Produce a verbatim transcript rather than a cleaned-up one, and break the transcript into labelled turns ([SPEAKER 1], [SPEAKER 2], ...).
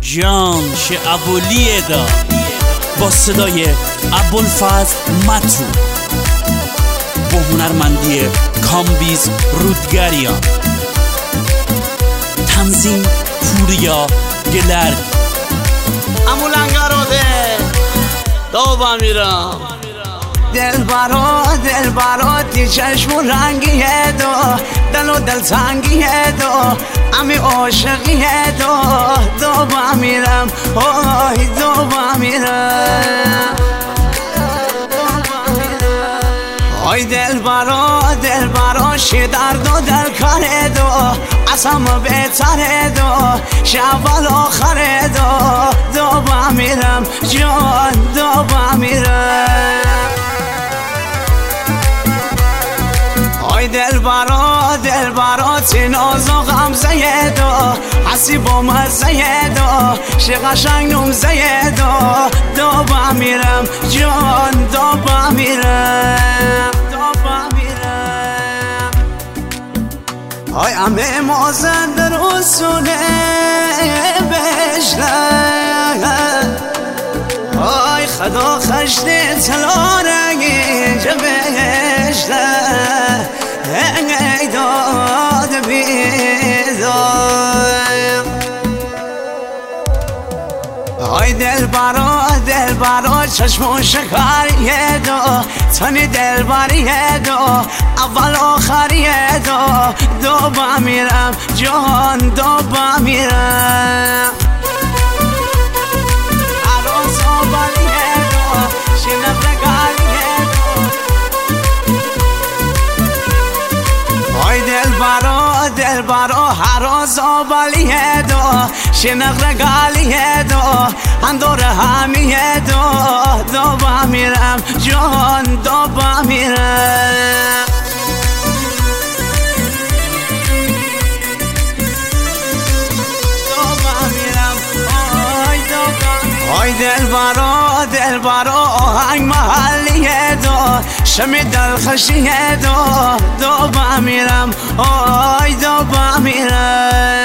[SPEAKER 1] جان شه ابولیه دا با صدای ابوالفضل مترو با هنرمندی کامبیز رودگریان، تنظیم پوریا گلرد.
[SPEAKER 2] امو لنگراده دوبا میرم دل برا دل برا تی چشم رنگیه دو دل و دل تنگیه دو امی عاشقیه دو دوبا میرم اوه دوبا میرم آی دل برا دل برا شی درد و دل کاره دو اصلا بهتره دو شب آخره دو دوبا میرم جان دوبا میرم آی دل برا دل برا تی ناز و غمزه دو حسی با مزه دو شی قشنگ نمزه دو دوبا میرم جان دوبا میرم دوبا میرم آی امه مازن در رسونه بشنن آی خدا خشت تلا رنگی جبشنن ای داد بیدار آی دل برا دل برا چشم و شکریه دو تنی دل بریه دو اول آخریه دو دوبا میرم جان دوبا میرم عروس آبالیه دو شنف نگاریه دو آی دل برا دل برا هراز آبالیه دو شنق رگالیه دو اندور همیه دو دوبا میرم جان دوبا میرم دوبا میرم آی دوبا آی دل برا دل برا آهنگ محلیه دو شمی دل خشیه دو دوبا میرم آی دوبا میرم